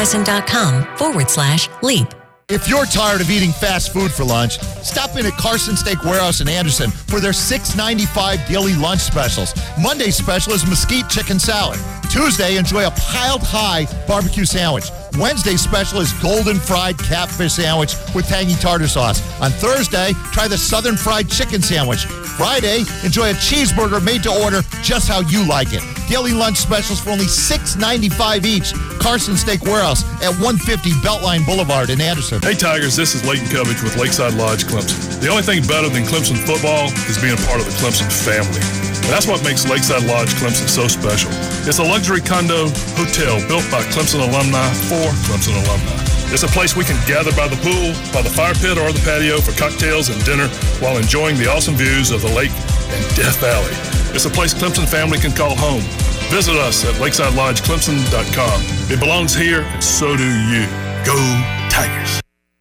Verizon.com/leap. If you're tired of eating fast food for lunch, stop in at Carson Steak Warehouse in Anderson for their $6.95 daily lunch specials. Monday's special is mesquite chicken salad. Tuesday, enjoy a piled high barbecue sandwich. Wednesday's special is golden fried catfish sandwich with tangy tartar sauce. On Thursday, try the southern fried chicken sandwich. Friday, enjoy a cheeseburger made to order just how you like it. Daily lunch specials for only $6.95 each. Carson Steak Warehouse at 150 Beltline Boulevard in Anderson. Hey Tigers, this is Leighton Covich with Lakeside Lodge Clemson. The only thing better than Clemson football is being a part of the Clemson family. And that's what makes Lakeside Lodge Clemson so special. It's a luxury condo hotel built by Clemson alumni for Clemson alumni. It's a place we can gather by the pool, by the fire pit, or the patio for cocktails and dinner while enjoying the awesome views of the lake and Death Valley. It's a place Clemson family can call home. Visit us at lakesidedlodgeclemson.com. It belongs here, and so do you. Go Tigers.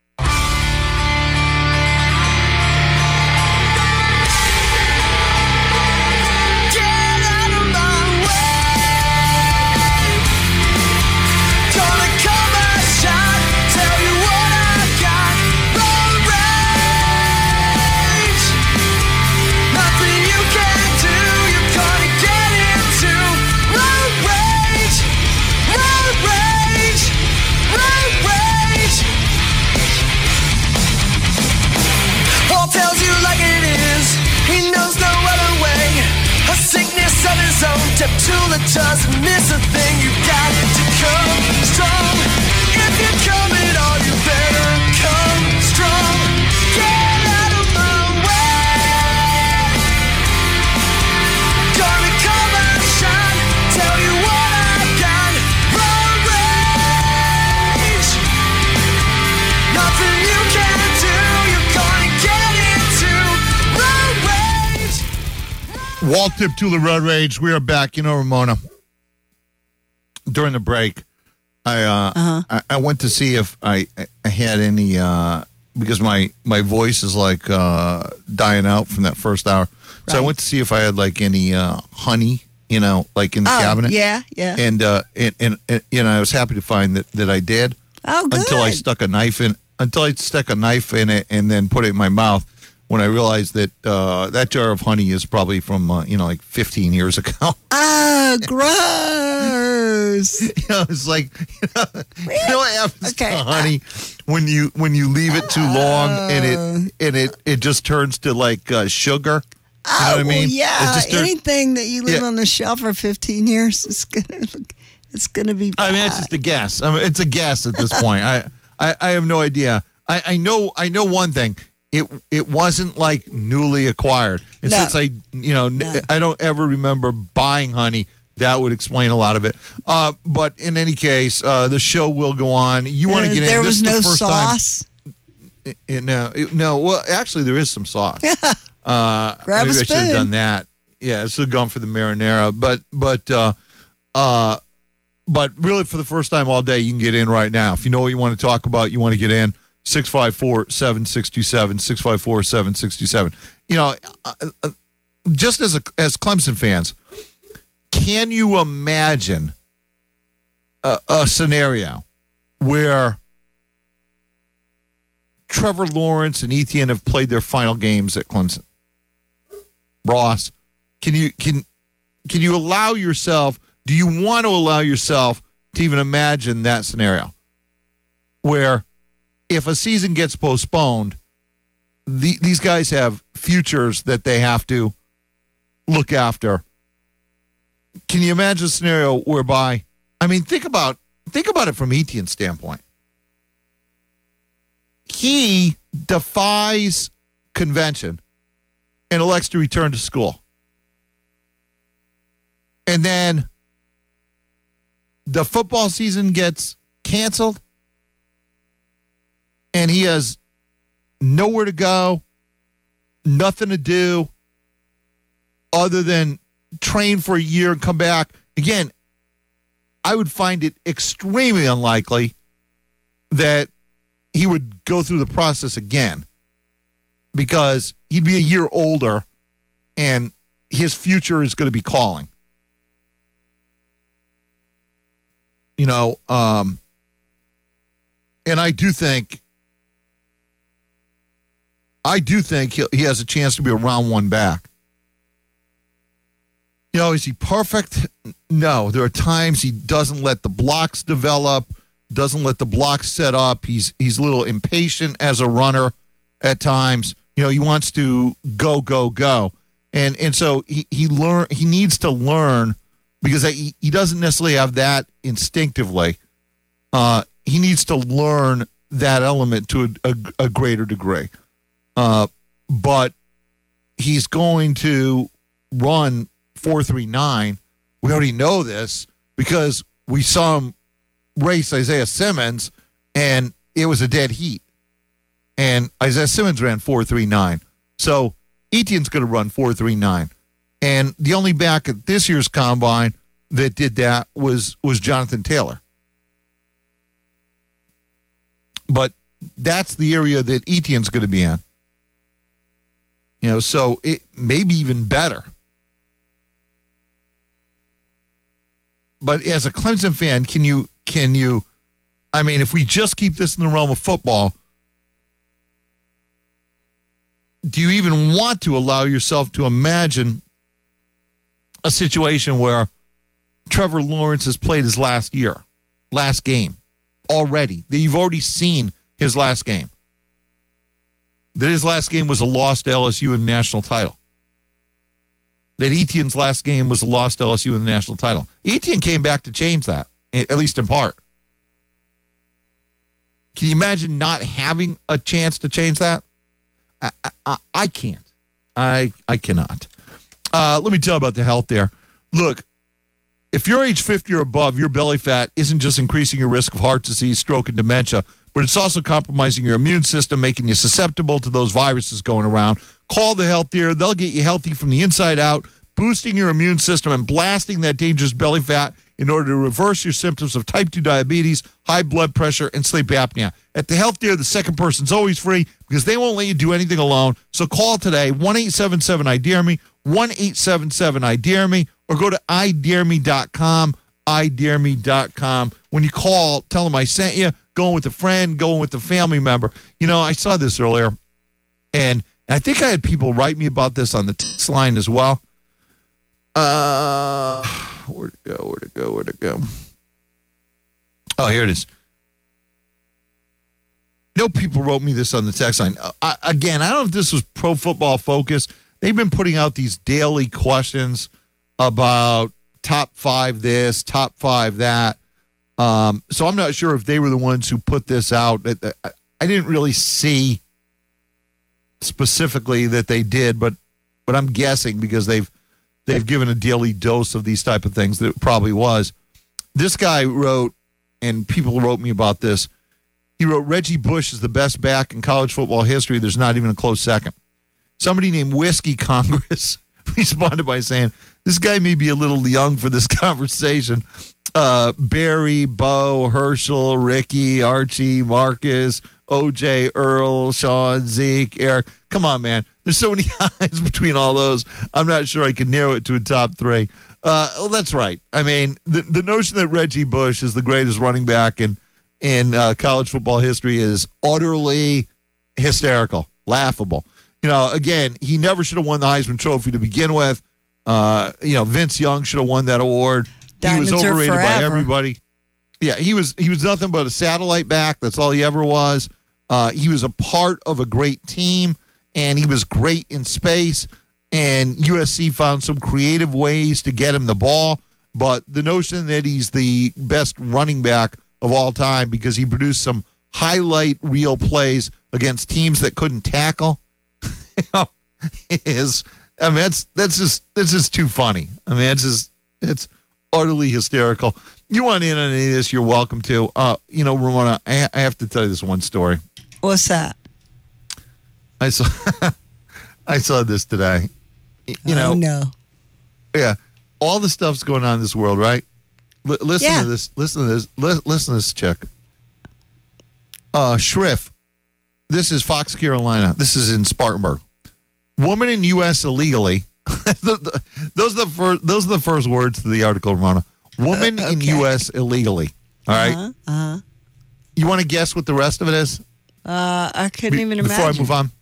Tula doesn't miss a thing. You got to come strong. If you're coming all, you better come strong. Get out of my way. Gonna come and shine. Tell you what I've got. Road rage. Nothing you can do. You're gonna get into road rage. Walt Diptula Road Rage. We are back. You know, Ramona, during the break, I went to see if I had any, because my voice is like dying out from that first hour. So I went to see if I had like any honey, you know, like in the cabinet. Yeah. And you know, I was happy to find that I did. Oh, good. Until I stuck a knife in it and then put it in my mouth. When I realized that that jar of honey is probably from, like 15 years ago. Oh, gross. It's like, what happens to honey when you leave it too long and it just turns to like sugar? You know what I mean? Well, yeah. Anything that you leave on the shelf for 15 years is gonna be bad. I mean, it's just a guess. I mean, it's a guess at this point. I have no idea. I know one thing. It wasn't like newly acquired. And since I don't ever remember buying honey, that would explain a lot of it. But in any case, the show will go on. You want to get in? There was no sauce. No. Well, actually, there is some sauce. Grab maybe a spoon. I should have done that. Yeah, I should have gone for the marinara. But really, for the first time all day, you can get in right now. If you know what you want to talk about, you want to get in. 654-7627, 654-7627. You know, just as Clemson fans, can you imagine a scenario where Trevor Lawrence and Etienne have played their final games at Clemson? Ross, can you allow yourself? Do you want to allow yourself to even imagine that scenario where, if a season gets postponed, these guys have futures that they have to look after? Can you imagine a scenario whereby, I mean, think about it from Etienne's standpoint. He defies convention and elects to return to school. And then the football season gets canceled. And he has nowhere to go, nothing to do other than train for a year and come back. Again, I would find it extremely unlikely that he would go through the process again because he'd be a year older and his future is going to be calling. And I do think he has a chance to be a round one back. You know, is he perfect? No. There are times he doesn't let the blocks develop, doesn't let the blocks set up. He's a little impatient as a runner at times. You know, he wants to go. And so he needs to learn, because he doesn't necessarily have that instinctively. He needs to learn that element to a greater degree. But he's going to run 4.39. We already know this because we saw him race Isaiah Simmons, and it was a dead heat. And Isaiah Simmons ran 4.39. So Etienne's going to run 4.39. And the only back at this year's combine that did that was Jonathan Taylor. But that's the area that Etienne's going to be in. You know, so it may be even better. But as a Clemson fan, can you, I mean, if we just keep this in the realm of football, do you even want to allow yourself to imagine a situation where Trevor Lawrence has played his last game already? That you've already seen his last game. That his last game was a loss to LSU in the national title. That Etienne's last game was a loss to LSU in the national title. Etienne came back to change that, at least in part. Can you imagine not having a chance to change that? I can't. I cannot. Let me tell you about the health there. Look, if you're age 50 or above, your belly fat isn't just increasing your risk of heart disease, stroke, and dementia, but it's also compromising your immune system, making you susceptible to those viruses going around. Call the Health Deer. They'll get you healthy from the inside out, boosting your immune system and blasting that dangerous belly fat in order to reverse your symptoms of type 2 diabetes, high blood pressure, and sleep apnea. At the Health Deer, the second person's always free because they won't let you do anything alone. So call today, 1-877-I-DARE-ME, 1-877-I-DARE-ME, or go to idareme.com, idareme.com. When you call, tell them I sent you, going with a friend, going with a family member. You know, I saw this earlier, and I think I had people write me about this on the text line as well. Where'd it go? Oh, here it is. No, people wrote me this on the text line. Again, I don't know if this was Pro Football Focus. They've been putting out these daily questions about top 5 this, top 5 that. So I'm not sure if they were the ones who put this out. I didn't really see specifically that they did, but I'm guessing because they've given a daily dose of these type of things that it probably was. This guy wrote, and people wrote me about this. He wrote, Reggie Bush is the best back in college football history. There's not even a close second. Somebody named Whiskey Congress responded by saying, this guy may be a little young for this conversation. Barry, Bo, Herschel, Ricky, Archie, Marcus, OJ, Earl, Sean, Zeke, Eric. Come on, man. There's so many eyes between all those. I'm not sure I can narrow it to a top 3. Well, that's right. I mean, the notion that Reggie Bush is the greatest running back in college football history is utterly hysterical, laughable. You know, again, he never should have won the Heisman Trophy to begin with. Vince Young should have won that award. Diamonds he was overrated by everybody. Yeah, he was nothing but a satellite back. That's all he ever was. He was a part of a great team, and he was great in space. And USC found some creative ways to get him the ball. But the notion that he's the best running back of all time because he produced some highlight reel plays against teams that couldn't tackle that's just too funny. I mean, it's utterly hysterical. You want in on any of this, you're welcome to. Ramona, I have to tell you this one story. What's that? I saw this today. Oh, no. Yeah. All the stuff's going on in this world, right? Listen to this. Listen to this chick. Schriff. This is Fox, Carolina. This is in Spartanburg. Woman in U.S. illegally. Those are the first words to the article, Ramona. Woman in U.S. illegally. All right. You want to guess what the rest of it is? I couldn't even imagine. Before I move on.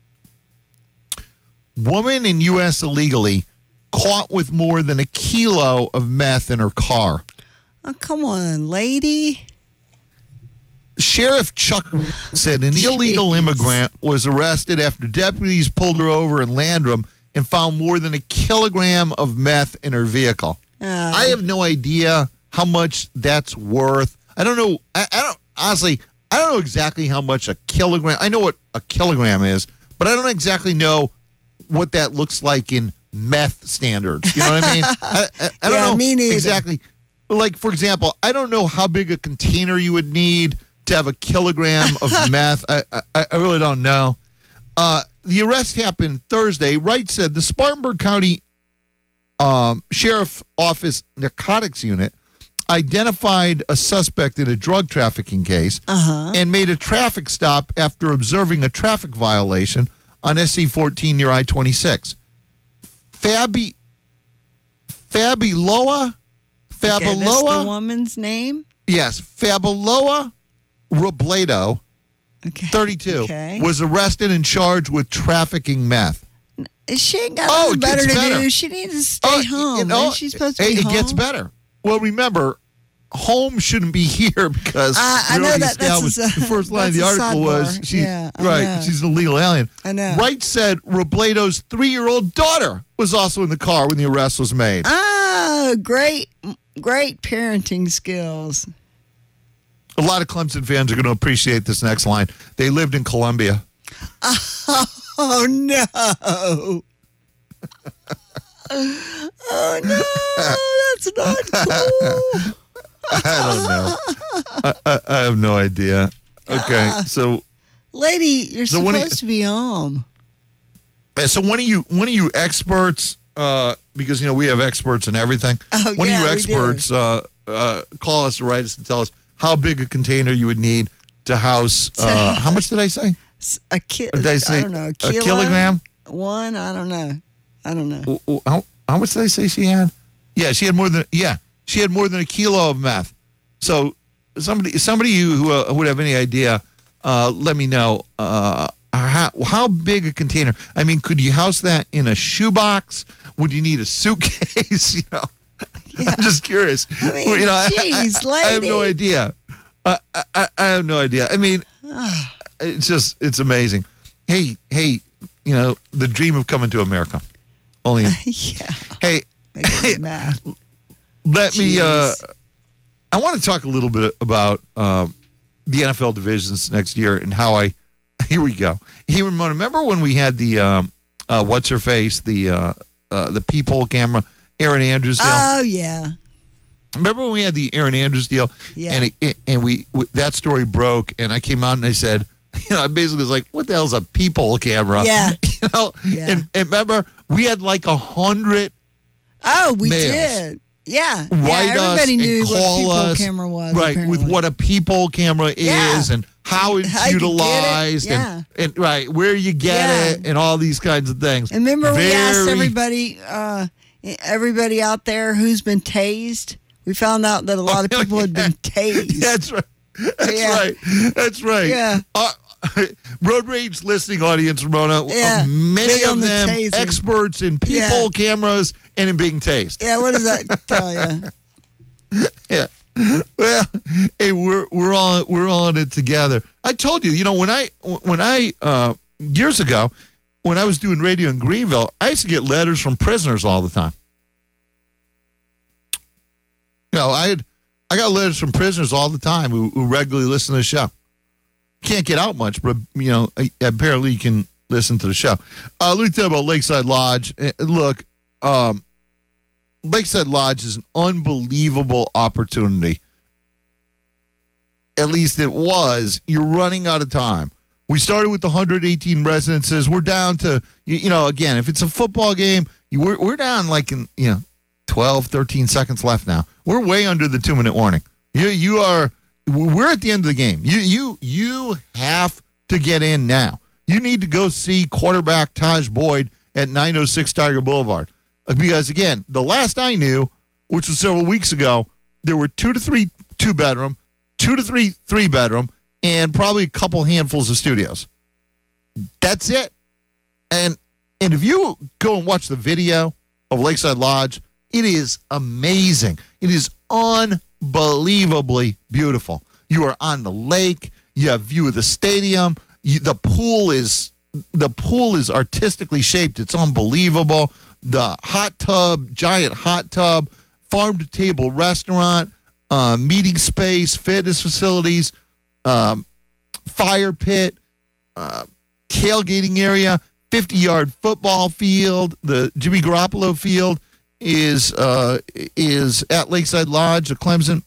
Woman in U.S. illegally caught with more than a kilo of meth in her car. Oh, come on, lady. Sheriff Chuck said an illegal immigrant was arrested after deputies pulled her over in Landrum and found more than a kilogram of meth in her vehicle. I have no idea how much that's worth. I don't know. I don't honestly. I don't know exactly how much a kilogram. I know what a kilogram is, but I don't exactly know what that looks like in meth standards. You know what I mean? I don't know me neither. exactly. Like, for example, I don't know how big a container you would need to have a kilogram of meth. I really don't know. The arrest happened Thursday. Wright said the Spartanburg County Sheriff Office Narcotics Unit identified a suspect in a drug trafficking case and made a traffic stop after observing a traffic violation on SC 14 near I-26. Fabuloa? Okay, that's the woman's name? Yes, Fabuloa Robledo, 32, was arrested and charged with trafficking meth. She ain't got nothing better to do. She needs to stay home. She's supposed to be home. It gets better. Well, remember, home shouldn't be here because I know that. The first line of the article was she's an illegal alien. I know. Wright said Robledo's 3-year-old daughter was also in the car when the arrest was made. Oh, great parenting skills. A lot of Clemson fans are going to appreciate this next line. They lived in Columbia. Oh, no. Oh, no. That's not cool. I don't know. I have no idea. Okay, so... Lady, you're supposed to be home. So one of you experts, because, we have experts in everything. One of you experts call us or write us and tell us how big a container you would need to house, how much did I say? I don't know. A kilogram? One? I don't know. How much did I say she had? Yeah, she had more than a kilo of meth. So somebody who would have any idea, let me know how big a container. I mean, could you house that in a shoebox? Would you need a suitcase? Yeah. I'm just curious. I mean, geez, lady. I have no idea. I have no idea. I mean, it's amazing. Hey, the dream of coming to America. Only. Yeah. Hey, let me. I want to talk a little bit about the NFL divisions next year and how I. Here we go. Hey, Ramona, remember when we had the what's her face, the peephole camera, Erin Andrews deal? Oh yeah. Remember when we had the Erin Andrews deal? Yeah. And we that story broke, and I came out and I said, I basically was like, what the hell's a peephole camera? Yeah. Yeah. And remember, we had like 100. Oh, we males. did. Yeah. Write everybody knew us what and a call peephole us, camera was. right? Apparently. With what a peephole camera is and how it's How you get it. utilized and right where you get it and all these kinds of things. And remember, we asked everybody out there who's been tased. We found out that a lot of people had been tased. That's right. That's right. Yeah. Road Rage listening audience, Ramona. Yeah. Many Big on of the them tasing. experts in peephole cameras and in being tased. Yeah. What does that tell you? Yeah. Well, hey, we're all in it together. I told you, when I years ago, when I was doing radio in Greenville, I used to get letters from prisoners all the time. I got letters from prisoners all the time who regularly listen to the show. Can't get out much, but apparently you can listen to the show. Let me tell you about Lakeside Lodge. Look, Lakeside Lodge is an unbelievable opportunity. At least it was. You're running out of time. We started with 118 residences. We're down to, again, if it's a football game, we're down like in, 12, 13 seconds left now. We're way under the 2-minute warning. We're at the end of the game. You have to get in now. You need to go see quarterback Taj Boyd at 906 Tiger Boulevard. Because, again, the last I knew, which was several weeks ago, there were 2 to 3 2-bedroom, 2 to 3 bedroom, and probably a couple handfuls of studios. That's it. And if you go and watch the video of Lakeside Lodge, it is amazing. It is unbelievably beautiful. You are on the lake. You have view of the stadium. The pool is artistically shaped. It's unbelievable. The hot tub, giant hot tub, farm to table restaurant, meeting space, fitness facilities, fire pit, tailgating area, 50-yard football field. The Jimmy Garoppolo field is at Lakeside Lodge of Clemson.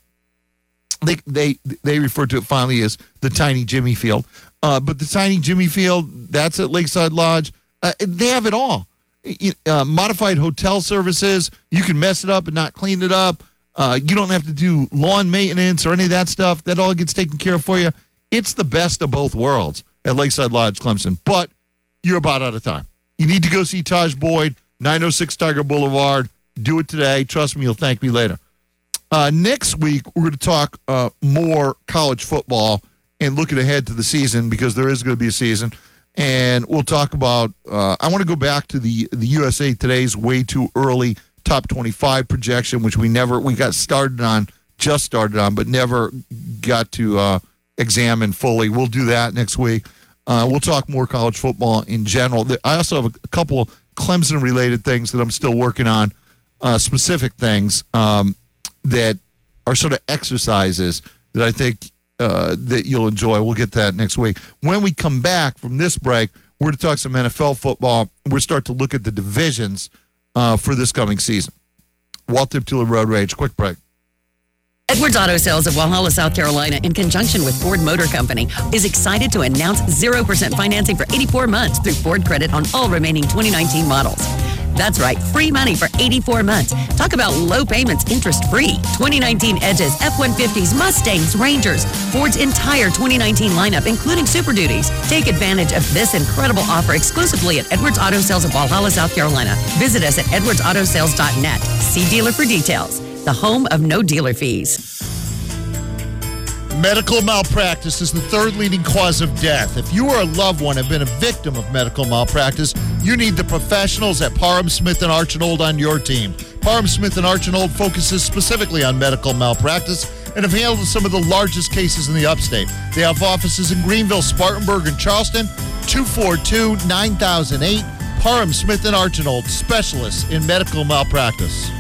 They refer to it finally as the Tiny Jimmy Field. But the Tiny Jimmy Field, that's at Lakeside Lodge. They have it all. Modified hotel services. You can mess it up and not clean it up. You don't have to do lawn maintenance or any of that stuff. That all gets taken care of for you. It's the best of both worlds at Lakeside Lodge, Clemson. But you're about out of time. You need to go see Taj Boyd, 906 Tiger Boulevard. Do it today. Trust me, you'll thank me later. Next week, we're going to talk more college football and looking ahead to the season, because there is going to be a season. And we'll talk about, I want to go back to the USA Today's way too early top 25 projection, which we got started on, but never got to examine fully. We'll do that next week. We'll talk more college football in general. I also have a couple of Clemson-related things that I'm still working on, specific things that are sort of exercises that I think that you'll enjoy. We'll get that next week. When we come back from this break, we're going to talk some NFL football. We'll start to look at the divisions for this coming season. Walt Diptula Road Rage. Quick break. Edwards Auto Sales of Walhalla, South Carolina, in conjunction with Ford Motor Company, is excited to announce 0% financing for 84 months through Ford Credit on all remaining 2019 models. That's right, free money for 84 months. Talk about low payments, interest-free. 2019 Edges, F-150s, Mustangs, Rangers, Ford's entire 2019 lineup, including Super Duties. Take advantage of this incredible offer exclusively at Edwards Auto Sales of Walhalla, South Carolina. Visit us at edwardsautosales.net. See dealer for details. The home of no dealer fees. Medical malpractice is the third leading cause of death. If you or a loved one have been a victim of medical malpractice, you need the professionals at Parham Smith & Archinald on your team. Parham Smith & Archinald focuses specifically on medical malpractice and have handled some of the largest cases in the upstate. They have offices in Greenville, Spartanburg, and Charleston. 242-9008. Parham Smith & Archinald, specialists in medical malpractice.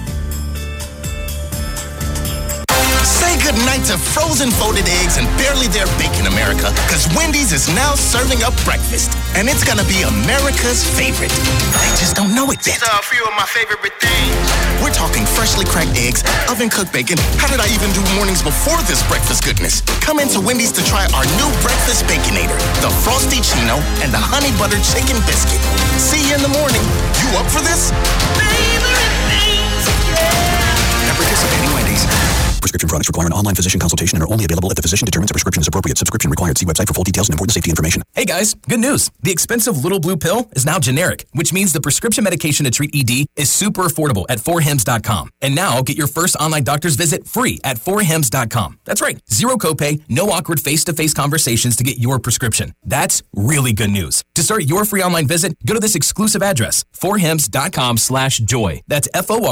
Say goodnight to frozen folded eggs and barely there bacon, America, because Wendy's is now serving up breakfast, and it's gonna be America's favorite. They just don't know it yet. These are a few of my favorite things. We're talking freshly cracked eggs, oven-cooked bacon. How did I even do mornings before this breakfast goodness? Come into Wendy's to try our new breakfast Baconator, the Frosty Chino, and the Honey Butter Chicken Biscuit. See you in the morning. You up for this? Favorite things, yeah. Now participating Wendy's. Prescription products require an online physician consultation and are only available if the physician determines a prescription is appropriate. Subscription required. See website for full details and important safety information. Hey guys, good news. The expensive Little Blue pill is now generic, which means the prescription medication to treat ED is super affordable at 4hims.com. And now get your first online doctor's visit free at 4hims.com. That's right. Zero copay, no awkward face-to-face conversations to get your prescription. That's really good news. To start your free online visit, go to this exclusive address, 4hims.com/joy. That's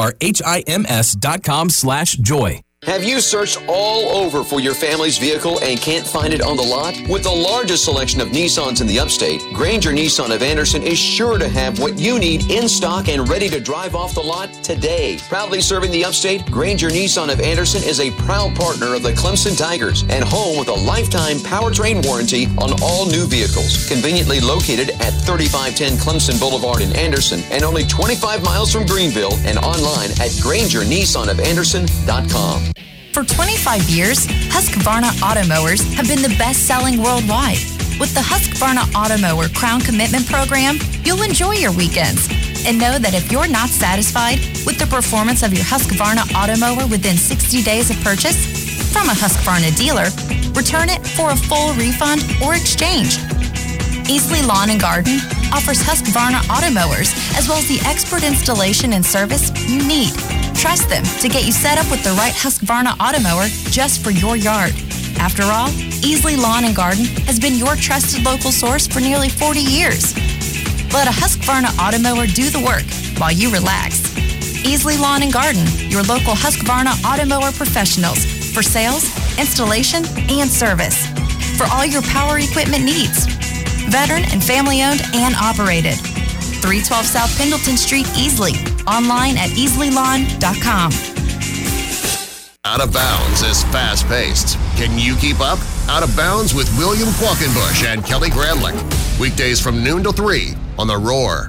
FORHIMS.com/joy. Have you searched all over for your family's vehicle and can't find it on the lot? With the largest selection of Nissans in the upstate, Granger Nissan of Anderson is sure to have what you need in stock and ready to drive off the lot today. Proudly serving the upstate, Granger Nissan of Anderson is a proud partner of the Clemson Tigers and home with a lifetime powertrain warranty on all new vehicles. Conveniently located at 3510 Clemson Boulevard in Anderson and only 25 miles from Greenville and online at GrangerNissanOfAnderson.com. For 25 years, Husqvarna Automowers have been the best-selling worldwide. With the Husqvarna Automower Crown Commitment Program, you'll enjoy your weekends. And know that if you're not satisfied with the performance of your Husqvarna Automower within 60 days of purchase, from a Husqvarna dealer, return it for a full refund or exchange. Easley Lawn and Garden offers Husqvarna Automowers as well as the expert installation and service you need. Trust them to get you set up with the right Husqvarna Automower just for your yard. After all, Easley Lawn and Garden has been your trusted local source for nearly 40 years. Let a Husqvarna Automower do the work while you relax. Easley Lawn and Garden, your local Husqvarna Automower professionals for sales, installation, and service. For all your power equipment needs. Veteran and family-owned and operated. 312 South Pendleton Street, Easley. Online at easleylawn.com. Out of Bounds is fast-paced. Can you keep up? Out of Bounds with William Qualkenbush and Kelly Gramlich. Weekdays from noon to 3 on The Roar.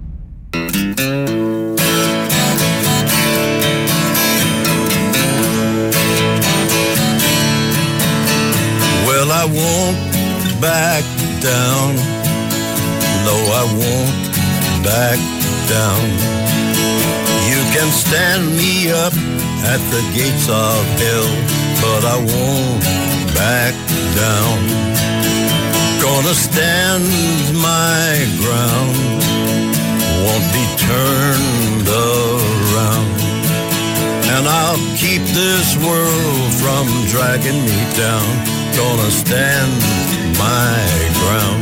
Well, I won't back down. No, I won't back down. You can stand me up at the gates of hell, but I won't back down. Gonna stand my ground, won't be turned around. And I'll keep this world from dragging me down. Gonna stand my ground.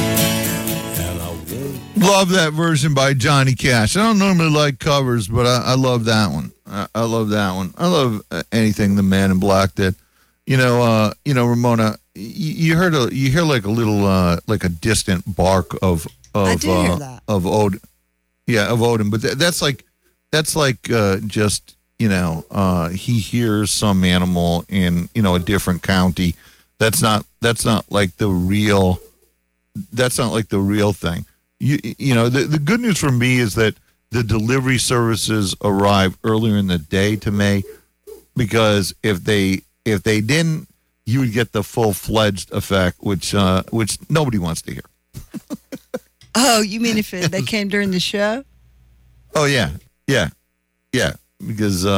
Love that version by Johnny Cash. I don't normally like covers, but I love that one. I love that one. I love anything the Man in Black did. Ramona, you hear like a little like a distant bark of I did hear that. Of Odin. Yeah, of Odin, but that's like just he hears some animal in a different county. That's not like the real. That's not like the real thing. The good news for me is that the delivery services arrive earlier in the day to May, because if they didn't, you would get the full-fledged effect, which nobody wants to hear. Oh, you mean if they came during the show? Oh yeah, because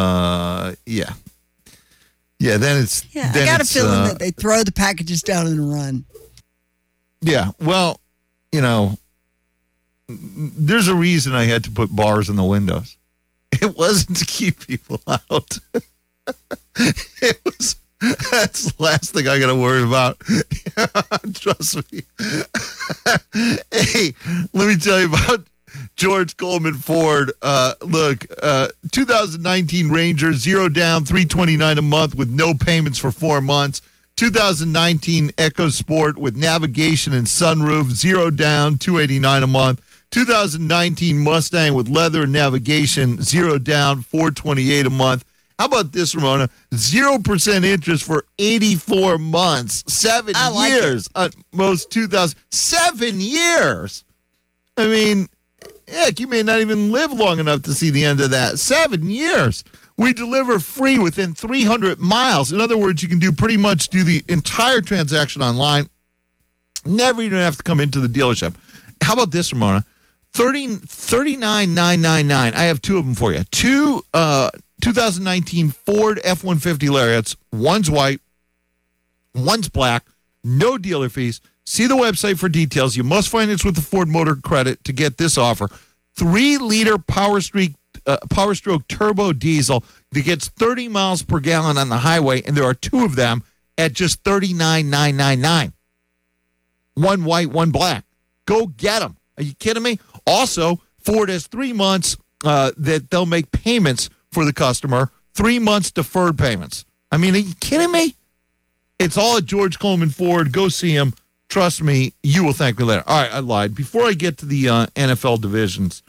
then it's I got a feeling that they throw the packages down and run. Yeah, well, there's a reason I had to put bars in the windows. It wasn't to keep people out. That's the last thing I got to worry about. Trust me. Hey, let me tell you about George Coleman Ford. 2019 Ranger, 0 down, $329 a month with no payments for 4 months. 2019 EcoSport with navigation and sunroof, 0 down, $289 a month. 2019 Mustang with leather and navigation, 0 down, $428 a month. How about this, Ramona? 0% interest for 84 months, 7 years. Most 7 years. I mean, heck, you may not even live long enough to see the end of that. 7 years. We deliver free within 300 miles. In other words, you can do the entire transaction online. Never even have to come into the dealership. How about this, Ramona? $39,999. I have two of them for you. Two 2019 Ford F-150 Lariats. One's white, one's black. No dealer fees. See the website for details. You must finance with the Ford Motor Credit to get this offer. 3-liter Power Stroke turbo diesel that gets 30 miles per gallon on the highway, and there are two of them at just $39,999. One white, one black. Go get them. Are you kidding me? Also, Ford has 3 months that they'll make payments for the customer. 3 months deferred payments. I mean, are you kidding me? It's all at George Coleman Ford. Go see him. Trust me, you will thank me later. All right, I lied. Before I get to the NFL divisions,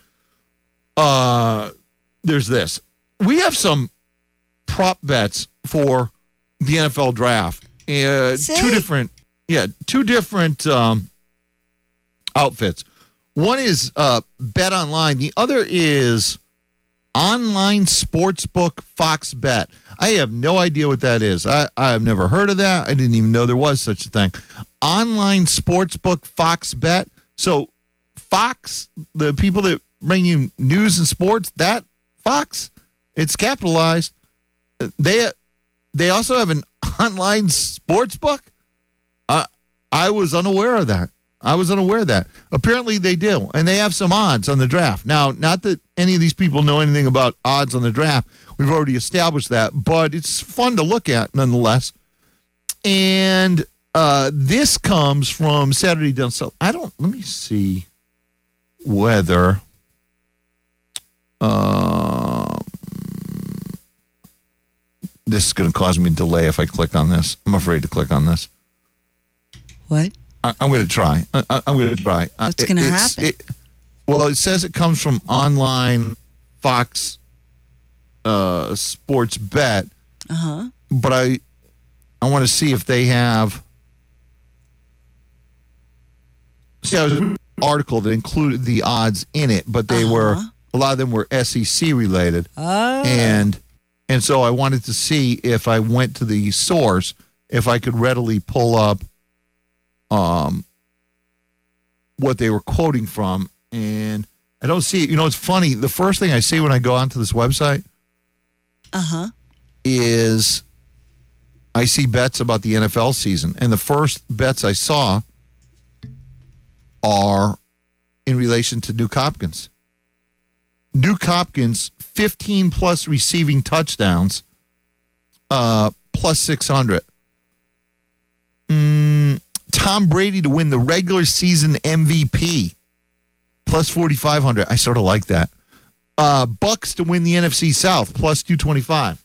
there's this. We have some prop bets for the NFL draft. Two different outfits. One is Bet Online. The other is Online Sportsbook Fox Bet. I have no idea what that is. I have never heard of that. I didn't even know there was such a thing. Online Sportsbook Fox Bet. So Fox, the people that bring you news and sports, that Fox, it's capitalized. They also have an online sportsbook. I was unaware of that. Apparently they do, and they have some odds on the draft. Now, not that any of these people know anything about odds on the draft. We've already established that, but it's fun to look at nonetheless. And this comes from Saturday Down South. Let me see whether this is going to cause me a delay if I click on this. I'm afraid to click on this. What? I'm going to try. I'm going to try. What's going to happen? Well, it says it comes from online Fox Sports Bet. Uh-huh. But I want to see if they have. See, I was reading an article that included the odds in it, but they were a lot of them were SEC related, and so I wanted to see if I went to the source if I could readily pull up what they were quoting from, and I don't see it. You know, it's funny. The first thing I see when I go onto this website, is I see bets about the NFL season, and the first bets I saw are in relation to Duke Hopkins. Duke Hopkins, 15-plus receiving touchdowns, plus 600. Tom Brady to win the regular season MVP, plus 4,500. I sort of like that. Bucks to win the NFC South, plus 225.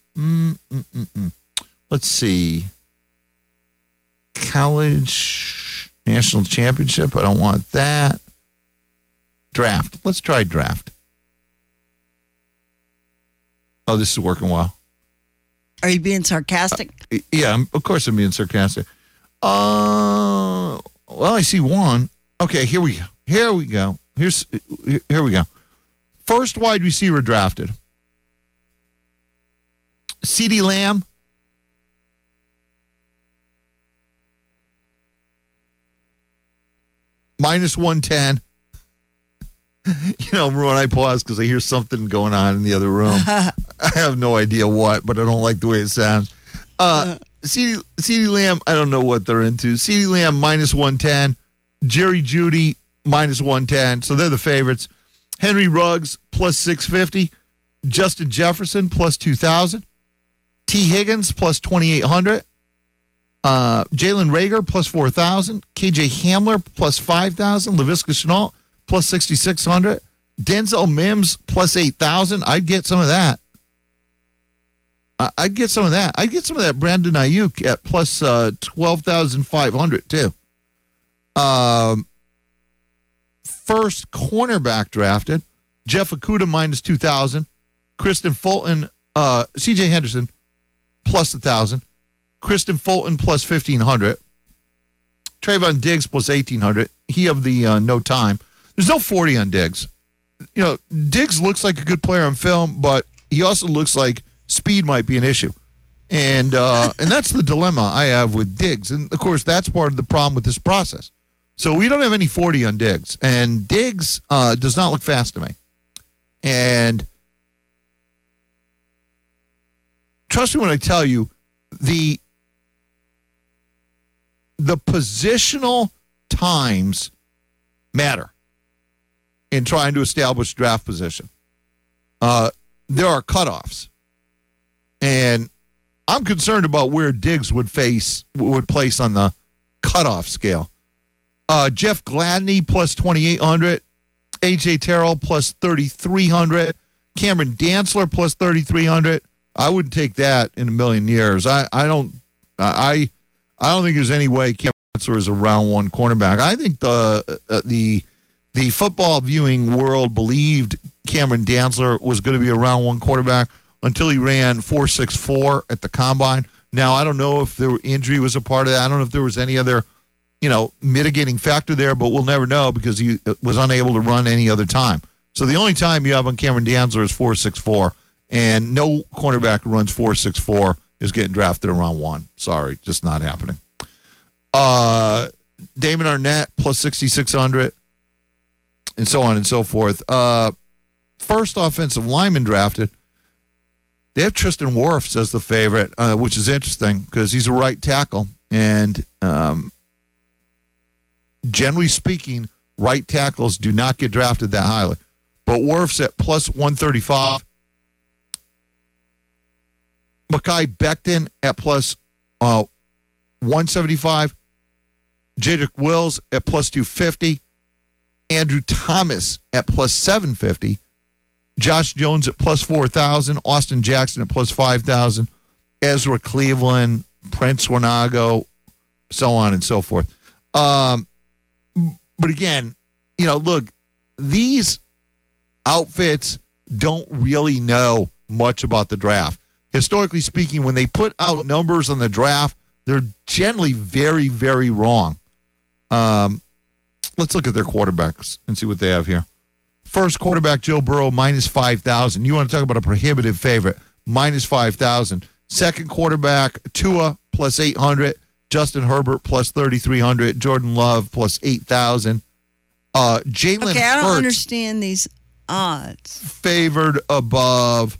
Let's see. College national championship. I don't want that. Draft. Let's try draft. Oh, this is working well. Are you being sarcastic? Yeah, of course I'm being sarcastic. Well, I see one. Okay, here we go. Here we go. Here we go. First wide receiver drafted. CeeDee Lamb. Minus 110. You know, when I pause because I hear something going on in the other room. I have no idea what, but I don't like the way it sounds. CeeDee Lamb, I don't know what they're into. CeeDee Lamb, minus 110. Jerry Jeudy, minus 110. So they're the favorites. Henry Ruggs, plus 650. Justin Jefferson, plus 2,000. T. Higgins, plus 2,800. Jalen Reagor, plus 4,000. KJ Hamler, plus 5,000. Laviska Shenault, plus 6,600. Denzel Mims, plus 8,000. I'd get some of that. I'd get some of that. I'd get some of that Brandon Ayuk at plus 12,500 too. First cornerback drafted, Jeff Okudah minus 2,000. Kristen Fulton, C.J. Henderson plus 1,000. Kristen Fulton plus 1,500. Trayvon Diggs plus 1,800. He of the no time. There's no 40 on Diggs. You know, Diggs looks like a good player on film, but he also looks like speed might be an issue. And that's the dilemma I have with Diggs. And, of course, that's part of the problem with this process. So we don't have any 40 on Diggs. And Diggs does not look fast to me. And trust me when I tell you, the positional times matter in trying to establish draft position. There are cutoffs. And I'm concerned about where Diggs would place on the cutoff scale. Jeff Gladney plus 2,800. A.J. Terrell plus 3,300. Cameron Dantzler plus 3,300. I wouldn't take that in a million years. I don't think there's any way Cameron Dantzler is a round one cornerback. I think the football viewing world believed Cameron Dantzler was going to be a round one quarterback until he ran 4.64 at the combine. Now, I don't know if the injury was a part of that. I don't know if there was any other, mitigating factor there, but we'll never know because he was unable to run any other time. So the only time you have on Cameron Dantzler is 4.64, and no cornerback who runs 4.64 is getting drafted in round one. Sorry, just not happening. Damon Arnett plus 6,600, and so on and so forth. First offensive lineman drafted. They have Tristan Wirfs as the favorite, which is interesting because he's a right tackle. And generally speaking, right tackles do not get drafted that highly. But Wirfs at plus 135. Mekhi Becton at plus 175. Jedrick Wills at plus 250. Andrew Thomas at plus 750. Josh Jones at plus 4,000. Austin Jackson at plus 5,000. Ezra Cleveland, Prince Wanago, so on and so forth. But again, look, these outfits don't really know much about the draft. Historically speaking, when they put out numbers on the draft, they're generally very, very wrong. Let's look at their quarterbacks and see what they have here. First quarterback, Joe Burrow, minus 5,000. You want to talk about a prohibitive favorite, minus 5,000. Second quarterback, Tua, plus 800. Justin Herbert, plus 3,300. Jordan Love, plus 8,000. Jalen Hurts. Okay, I don't understand these odds. Favored above.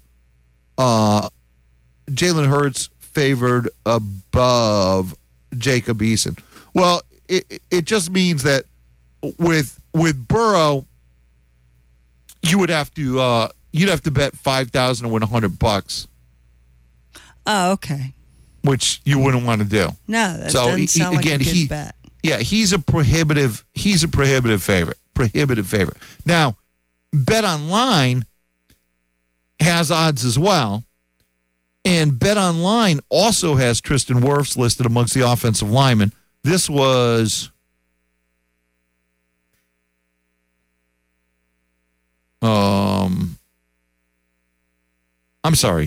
Jalen Hurts favored above Jacob Eason. Well, it just means that with Burrow, you would have to you'd have to bet 5,000 to win $100. Oh, okay. Which you wouldn't want to do. No, that doesn't sound like a good bet. Yeah, he's a prohibitive favorite. Prohibitive favorite. Now, BetOnline has odds as well. And BetOnline also has Tristan Wirfs listed amongst the offensive linemen. This was I'm sorry.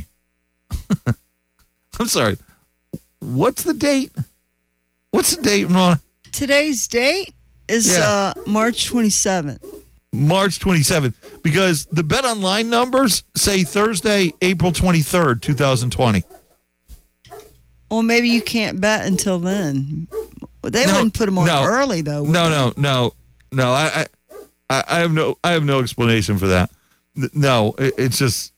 I'm sorry. What's the date? What's the date, Ron? Today's date is March 27th. March 27th. Because the BetOnline numbers say Thursday, April 23rd, 2020. Well, maybe you can't bet until then. They wouldn't put them on early, though. No. I have no explanation for that. No, it's just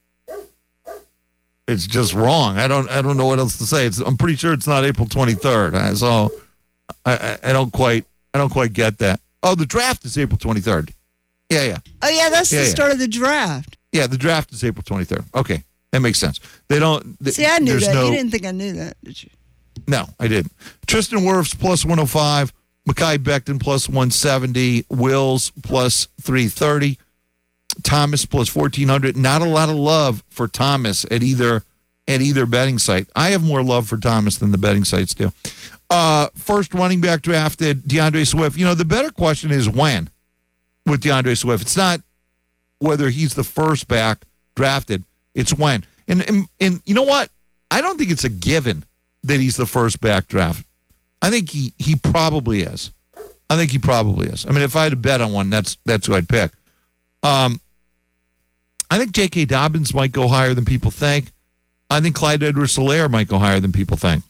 wrong. I don't know what else to say. I'm pretty sure it's not April 23rd. So I don't quite get that. Oh, the draft is April 23rd. Yeah. Oh, yeah, that's the start of the draft. Yeah, the draft is April 23rd. Okay, that makes sense. They don't. See, I knew that. You didn't think I knew that, did you? No, I didn't. Tristan Wirfs plus 105. Mekhi Becton plus 170. Wills plus 330. Thomas plus 1,400. Not a lot of love for Thomas at either betting site. I have more love for Thomas than the betting sites do. First running back drafted, DeAndre Swift. The better question is when with DeAndre Swift. It's not whether he's the first back drafted. It's when. And you know what? I don't think it's a given that he's the first back draft. I think he probably is. I mean, if I had to bet on one, that's who I'd pick. I think J.K. Dobbins might go higher than people think. I think Clyde Edwards-Helaire might go higher than people think.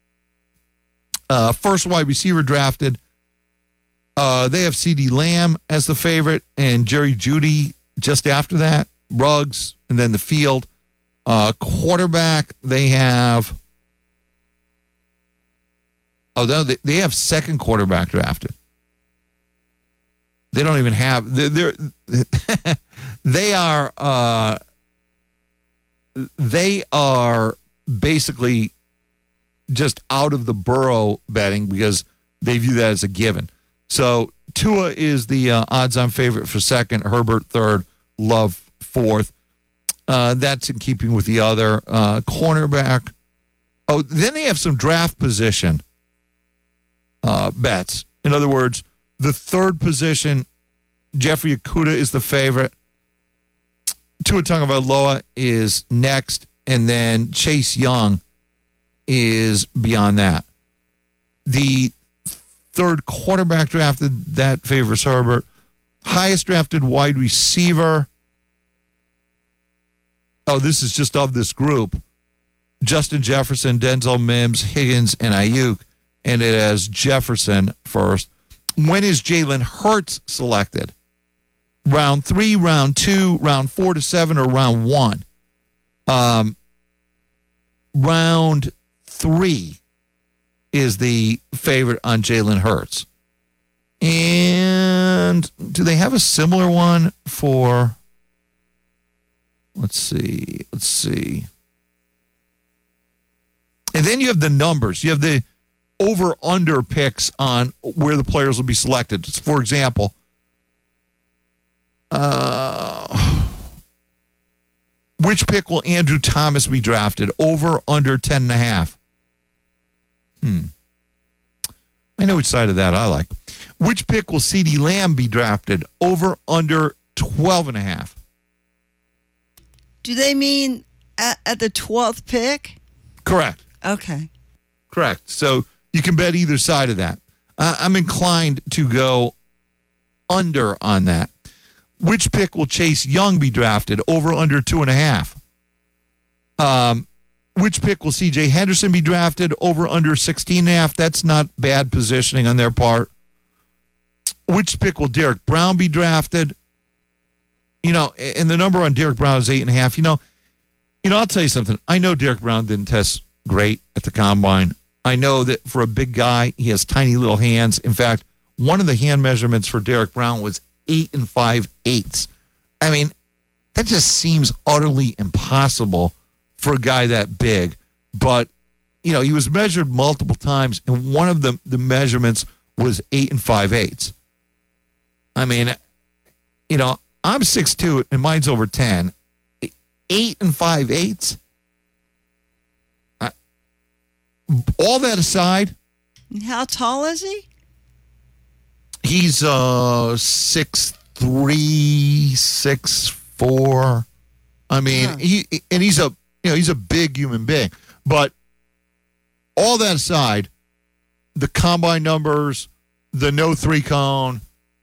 First wide receiver drafted. They have CeeDee Lamb as the favorite and Jerry Jeudy just after that. Ruggs, and then the field. Quarterback, they have... Oh, no, they have second quarterback drafted. They don't even have... They are basically just out of the Burrow betting because they view that as a given. So Tua is the odds-on favorite for second, Herbert third, Love fourth. That's in keeping with the other cornerback. Oh, then they have some draft position bets. In other words, the third position, Jeffrey Okudah is the favorite. Tua Tagovailoa is next, and then Chase Young is beyond that. The third quarterback drafted, that favors Herbert. Highest drafted wide receiver. Oh, this is just of this group. Justin Jefferson, Denzel Mims, Higgins, and Ayuk. And it has Jefferson first. When is Jalen Hurts selected? Round 3, round 2, round 4 to 7, or round 1? Round 3 is the favorite on Jalen Hurts. And do they have a similar one for... Let's see. And then you have the numbers. You have the over-under picks on where the players will be selected. For example, which pick will Andrew Thomas be drafted? Over, under 10.5. I know which side of that I like. Which pick will CeeDee Lamb be drafted? Over, under 12.5. Do they mean at the 12th pick? Correct. Okay. Correct. So you can bet either side of that. I'm inclined to go under on that. Which pick will Chase Young be drafted? Over, under 2.5. Which pick will C.J. Henderson be drafted? Over, under 16.5. That's not bad positioning on their part. Which pick will Derek Brown be drafted? And the number on Derek Brown is 8.5. I'll tell you something. I know Derek Brown didn't test great at the combine. I know that for a big guy, he has tiny little hands. In fact, one of the hand measurements for Derek Brown was 8 5/8. I mean, that just seems utterly impossible for a guy that big. But, he was measured multiple times, and one of the measurements was 8 5/8. I mean, I'm 6'2", and mine's over 10. 8 5/8. All that aside. How tall is he? He's 6'3", 6'4". I mean, he's a big human being. But all that aside, the combine numbers, the no 3-cone,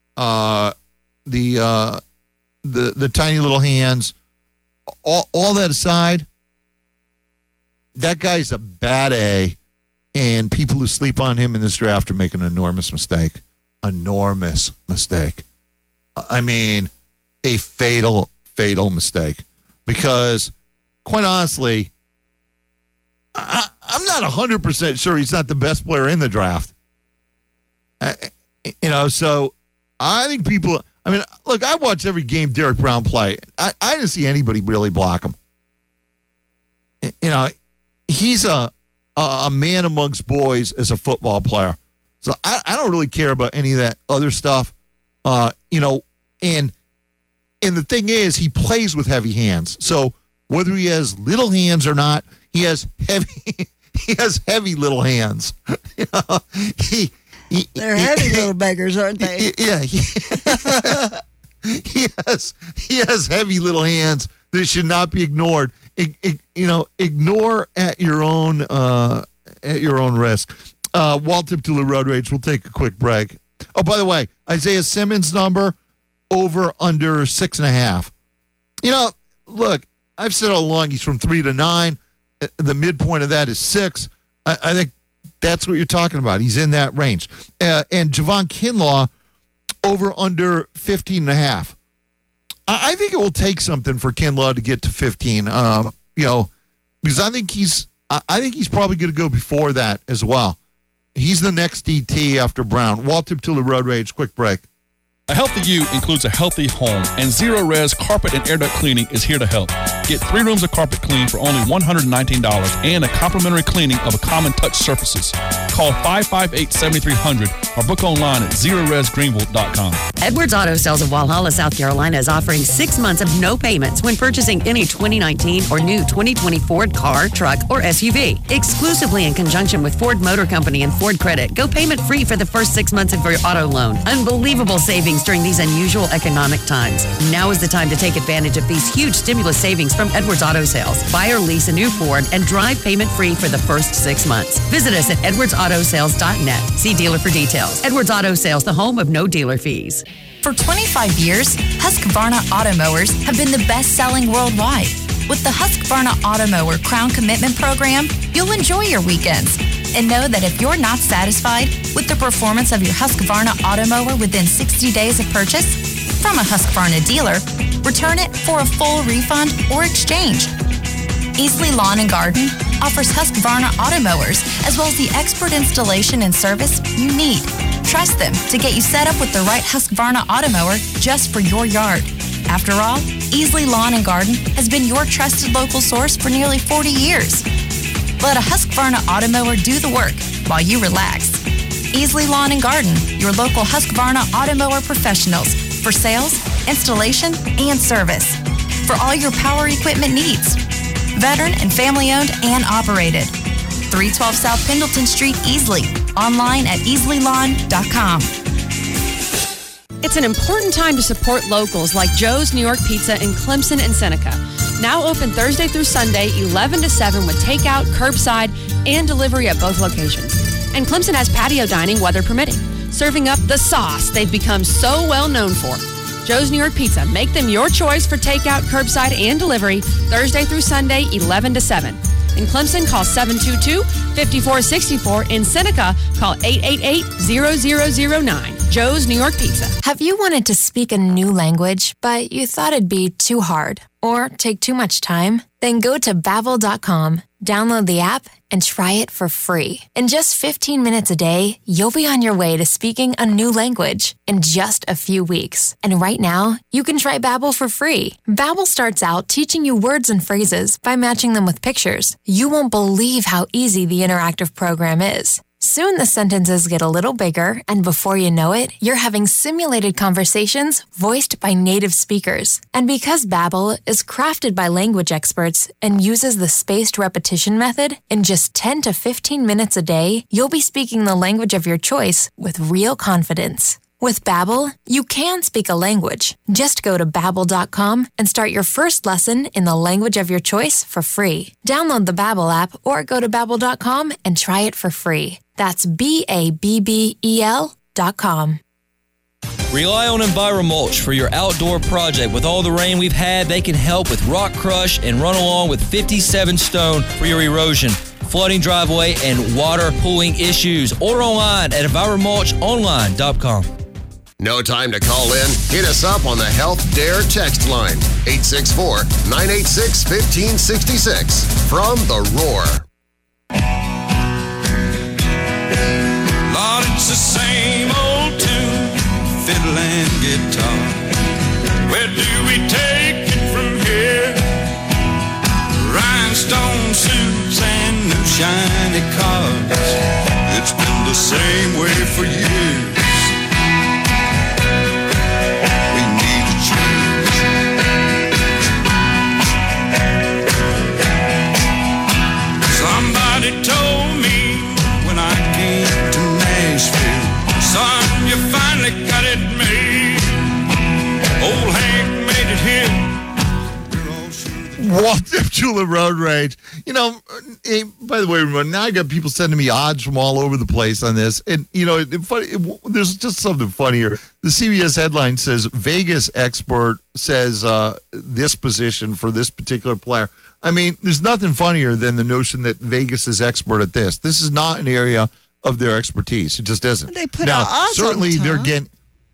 the tiny little hands, all that aside, that guy's a bad A, and people who sleep on him in this draft are making an enormous mistake. Enormous mistake. I mean, a fatal mistake. Because, quite honestly, I'm not 100% sure he's not the best player in the draft. So I think people... I mean, look, I watch every game Derek Brown play. I didn't see anybody really block him. He's a man amongst boys as a football player. So I don't really care about any of that other stuff. And the thing is, he plays with heavy hands. So whether he has little hands or not, he has heavy little hands. They're heavy little beggars, aren't they? Yeah. He has heavy little hands that should not be ignored. Ignore at your own risk. Walt Tiptula Road Rage. We'll take a quick break. Oh, by the way, Isaiah Simmons' number over under 6.5. Look, I've said all along he's from 3 to 9. The midpoint of that is 6. I think that's what you're talking about. He's in that range. And Javon Kinlaw over under 15.5. I think it will take something for Kinlaw to get to 15. Because I think he's probably going to go before that as well. He's the next DT after Brown. Walt Tiptula Road Rage. Quick break. A healthy you includes a healthy home, and Zero Res Carpet and Air Duct Cleaning is here to help. Get 3 rooms of carpet clean for only $119 and a complimentary cleaning of a common touch surfaces. Call 558-7300 or book online at ZeroResGreenville.com. Edwards Auto Sales of Walhalla, South Carolina is offering 6 months of no payments when purchasing any 2019 or new 2020 Ford car, truck, or SUV. Exclusively in conjunction with Ford Motor Company and Ford Credit. Go payment free for the first 6 months of your auto loan. Unbelievable savings during these unusual economic times. Now is the time to take advantage of these huge stimulus savings from Edwards Auto Sales. Buy or lease a new Ford and drive payment free for the first 6 months. Visit us at edwardsautosales.net. See dealer for details. Edwards Auto Sales, the home of no dealer fees. For 25 years, Husqvarna Automowers have been the best-selling worldwide. With the Husqvarna Automower Crown Commitment Program, you'll enjoy your weekends. And know that if you're not satisfied with the performance of your Husqvarna Automower within 60 days of purchase from a Husqvarna dealer, return it for a full refund or exchange. Easley Lawn and Garden offers Husqvarna Automowers as well as the expert installation and service you need. Trust them to get you set up with the right Husqvarna Automower just for your yard. After all, Easley Lawn and Garden has been your trusted local source for nearly 40 years. Let a Husqvarna Automower do the work while you relax. Easley Lawn and Garden, your local Husqvarna Automower professionals for sales, installation, and service. For all your power equipment needs. Veteran and family-owned and operated. 312 South Pendleton Street, Easley. Online at easleylon.com. It's an important time to support locals like Joe's New York Pizza in Clemson and Seneca. Now open Thursday through Sunday, 11 to 7 with takeout, curbside, and delivery at both locations. And Clemson has patio dining, weather permitting, serving up the sauce they've become so well known for. Joe's New York Pizza. Make them your choice for takeout, curbside, and delivery Thursday through Sunday, 11 to 7. In Clemson, call 722-5464. In Seneca, call 888-0009. Joe's New York Pizza. Have you wanted to speak a new language, but you thought it'd be too hard or take too much time? Then go to Babbel.com, download the app, and try it for free. In just 15 minutes a day, you'll be on your way to speaking a new language in just a few weeks. And right now, you can try Babbel for free. Babbel starts out teaching you words and phrases by matching them with pictures. You won't believe how easy the interactive program is. Soon the sentences get a little bigger, and before you know it, you're having simulated conversations voiced by native speakers. And because Babbel is crafted by language experts and uses the spaced repetition method, in just 10 to 15 minutes a day, you'll be speaking the language of your choice with real confidence. With Babbel, you can speak a language. Just go to Babbel.com and start your first lesson in the language of your choice for free. Download the Babbel app or go to Babbel.com and try it for free. That's Babbel.com. Rely on EnviroMulch for your outdoor project. With all the rain we've had, they can help with rock crush and run along with 57 Stone for your erosion, flooding driveway, and water pooling issues. Order online at EnviroMulchOnline.com. No time to call in? Hit us up on the Health Dare text line, 864-986-1566. From The Roar. Lord, it's the same old tune, fiddle and guitar. Where do we take it from here? Rhinestone suits and new shiny cars. It's been the same way for years. We need a change. Somebody told me when I came to Nashville, son, you finally got it made. Old Hank made it here. Walked up Julep Road Rage. You know, hey, by the way, now I got people sending me odds from all over the place on this. And, you know, there's just something funny here. The CBS headline says, Vegas expert says this position for this particular player. I mean, there's nothing funnier than the notion that Vegas is expert at this. This is not an area of their expertise. It just isn't. They put now, out odds certainly all the they're time. getting...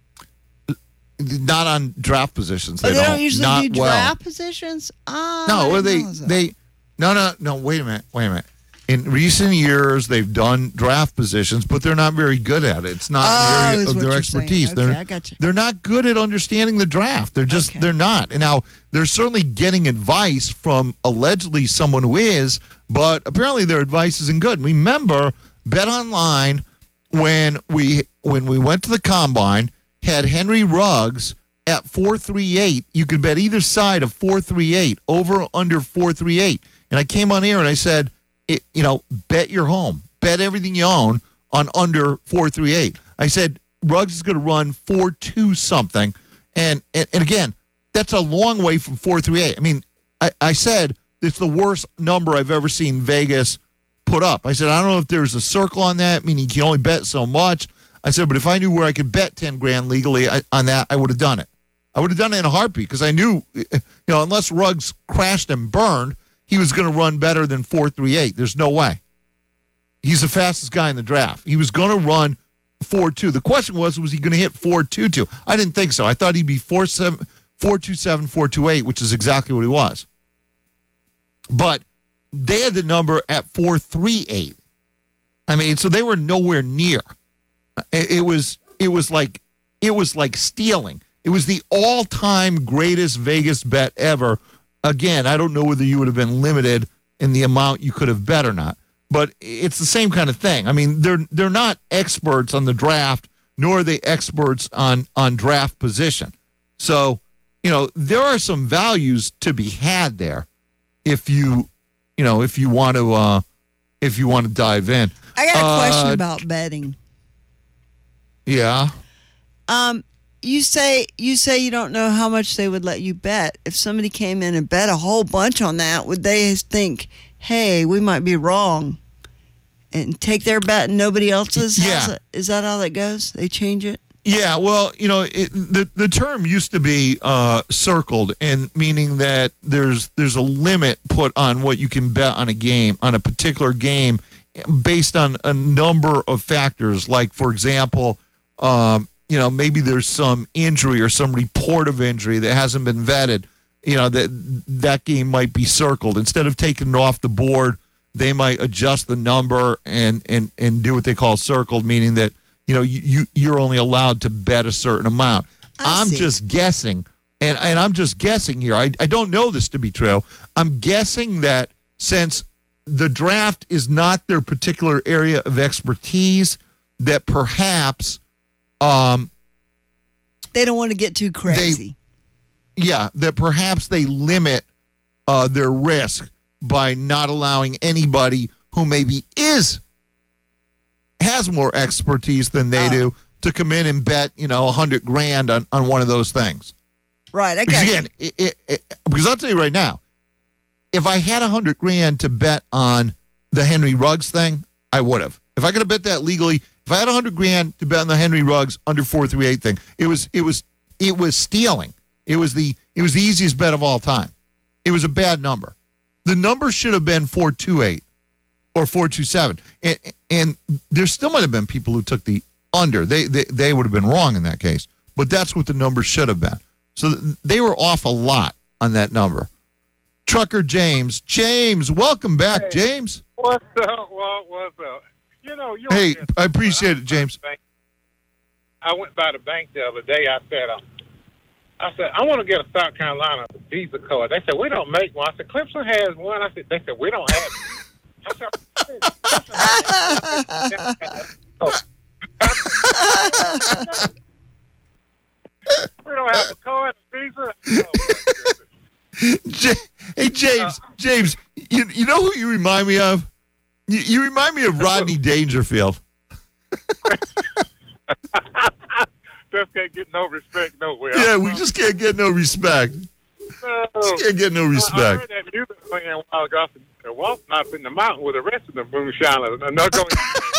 Not on draft positions. They don't usually do draft positions? No, wait a minute. In recent years, they've done draft positions, but they're not very good at it. It's not an area of their expertise. Okay, I got you. They're not good at understanding the draft. They're not. And now, they're certainly getting advice from allegedly someone who is, but apparently their advice isn't good. Remember, BetOnline, when we went to the Combine, had Henry Ruggs at 438. You could bet either side of 438, over or under 438. And I came on air and I said, bet your home. Bet everything you own on under 438. I said, Ruggs is going to run 4.2 something. And again, that's a long way from 438. I mean, I said it's the worst number I've ever seen Vegas put up. I said, I don't know if there's a circle on that, meaning you can only bet so much. I said, but if I knew where I could bet $10,000 legally on that, I would have done it. I would have done it in a heartbeat because I knew, unless Ruggs crashed and burned, he was going to run better than 4.38. There's no way. He's the fastest guy in the draft. He was going to run 4.2. The question was he going to hit 4.22? I didn't think so. I thought he'd be 4.27, 4.28, which is exactly what he was. But they had the number at 4.38. I mean, so they were nowhere near. It was like stealing. It was the all-time greatest Vegas bet ever. Again, I don't know whether you would have been limited in the amount you could have bet or not. But it's the same kind of thing. I mean, they're not experts on the draft, nor are they experts on draft position. So, there are some values to be had there if you want to dive in. I got a question about betting. Yeah. You say you don't know how much they would let you bet. If somebody came in and bet a whole bunch on that, would they think, hey, we might be wrong, and take their bet and nobody else's? Yeah. Is that how that goes? They change it? Yeah, well, the term used to be circled, and meaning that there's a limit put on what you can bet on a particular game, based on a number of factors. Like, for example, maybe there's some injury or some report of injury that hasn't been vetted. That game might be circled. Instead of taking it off the board, they might adjust the number and do what they call circled, meaning that you're only allowed to bet a certain amount. I'm just guessing, and I'm just guessing here. I don't know this to be true. I'm guessing that since the draft is not their particular area of expertise, that perhaps they don't want to get too crazy. That perhaps they limit their risk by not allowing anybody who maybe has more expertise than they do to come in and bet, $100,000 on one of those things. Right. Because I'll tell you right now, if I had $100,000 to bet on the Henry Ruggs thing, I would have. If I could have bet that legally, if I had $100,000 to bet on the Henry Ruggs under 438 thing, it was stealing. It was the easiest bet of all time. It was a bad number. The number should have been 428 or 427, and there still might have been people who took the under. They would have been wrong in that case, but that's what the number should have been. So they were off a lot on that number. Trucker James, welcome back, hey, James. What's up? What's up? Hey, I appreciate it, James. I went by the bank the other day. I said, I want to get a South Carolina Visa card. They said, we don't make one. I said, Clemson has one. They said, we don't have it. I said, we don't have a card, Visa. Hey, James, you know who you remind me of? You remind me of Rodney Dangerfield. Just can't get no respect nowhere. Yeah, we just can't get no respect. Just can't get no respect. I heard that music playing a while ago. I said, Walton up in the mountain with the rest of the moonshiners. No, go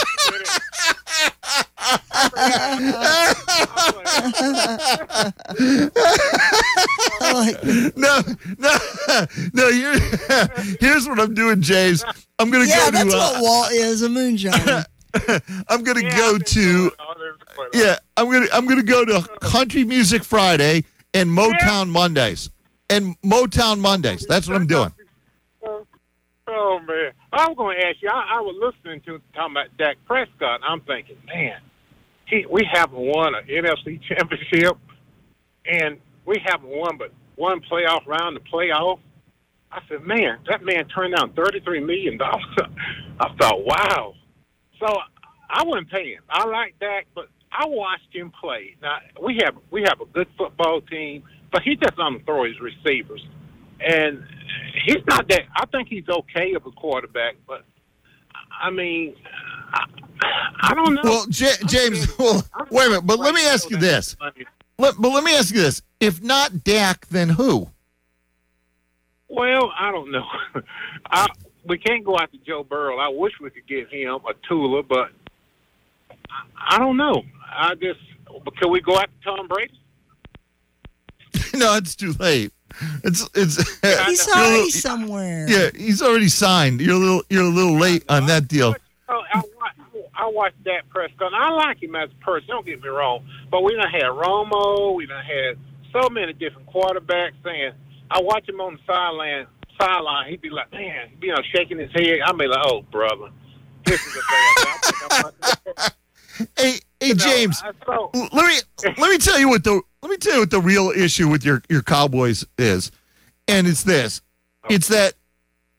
No. Here's what I'm doing, James. I'm gonna go to. That's what Walt is, a moonshiner. I'm gonna go to. I'm gonna go to Country Music Friday and Motown Mondays. That's what I'm doing. Oh man, I was going to ask you. I was listening to talking about Dak Prescott. And I'm thinking, man, we haven't won an NFC championship, and we haven't won but one playoff round. The playoff. I said, man, that man turned down $33 million. I thought, wow. So I wouldn't pay him. I like Dak, but I watched him play. Now we have a good football team, but he just doesn't throw his receivers, and he's not that. I think he's okay as a quarterback, but I mean, I don't know. Well, James, wait a minute. But let me ask you this. Let me ask you this. If not Dak, then who? Well, I don't know. We can't go after Joe Burrow. I wish we could get him a Tula, but I don't know. Can we go after Tom Brady? No, it's too late. He's already somewhere. Yeah, he's already signed. You're a little late on that deal. I watched Dak Prescott. I like him as a person. Don't get me wrong, but we done had Romo. We done had so many different quarterbacks. Saying I watch him on the sideline. He'd be like, man, shaking his head. I'd be like, oh, brother, this is a bad. Hey, James. Let me tell you what the real issue with your Cowboys is, and it's this: it's that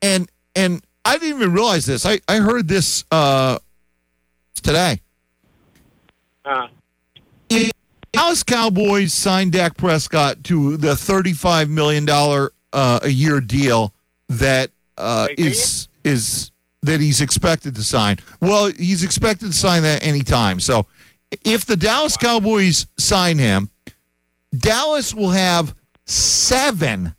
And I didn't even realize this. I heard this today. Dallas Cowboys signed Dak Prescott to the $35 million a year deal that is that he's expected to sign. Well, he's expected to sign that anytime. So if the Dallas Cowboys sign him, Dallas will have seven